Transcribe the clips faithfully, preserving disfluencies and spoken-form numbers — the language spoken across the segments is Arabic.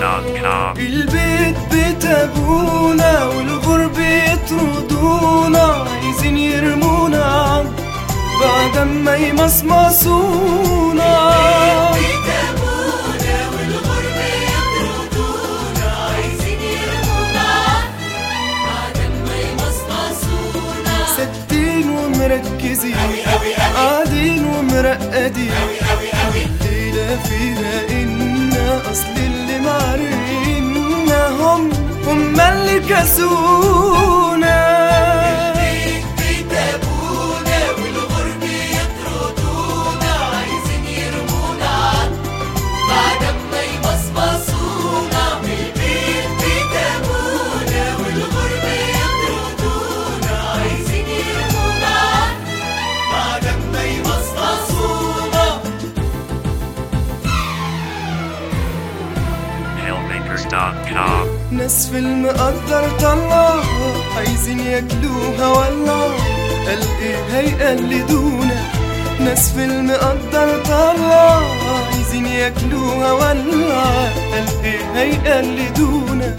دوت كوم. البيت بيت ابونا والغرب يطردونا، عايزين يرمونا بعد ما يمصمصونا. بيت ابونا والغرب يطردونا، عايزين يرمونا بعد ما يمصمصونا. ثابتين ومركزين قاعدين ومرقدين، الليلة فيها إنا أصل اللي معرينا هم هم اللي كسونا. البيت بيت ابونا والغرب يطردونا، عايزين يرمونا بعد ما يمصمصونا. البيت بيت ابونا والغرب يطردونا، عايزين يرمونا بعد ما يمصمصونا. هيلميكرز دوت كوم. ناس في المقدر طلع عايزين ياكلوها والله، قال ايه هيقلدونا. ناس في المقدر طلع عايزين ياكلوها والله، قال ايه هيقلدونا.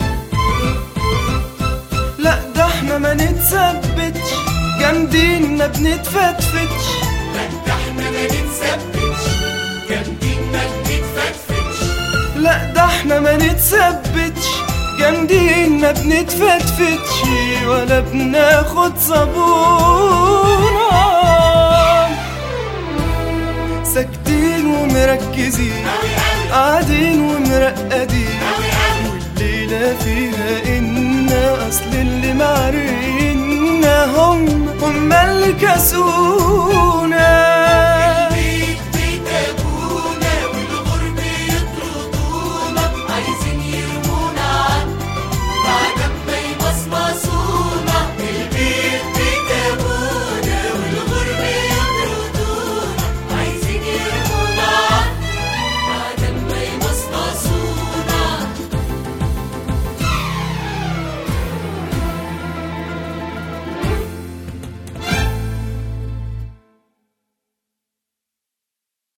لا ده احنا ما نتثبتش جامدين ما بنتفتفتش. لا ده احنا ما نتثبتش جامدين ما بنتفتفتش. لا ده احنا ما نتثبتش جامدين ما بنتفتفتش، ولا بناخد صابونة. ساكتين ومركزين قاعدين ومرقدين، والليلة فيها إنا أصل اللي معرينا هم هم اللي كسونا.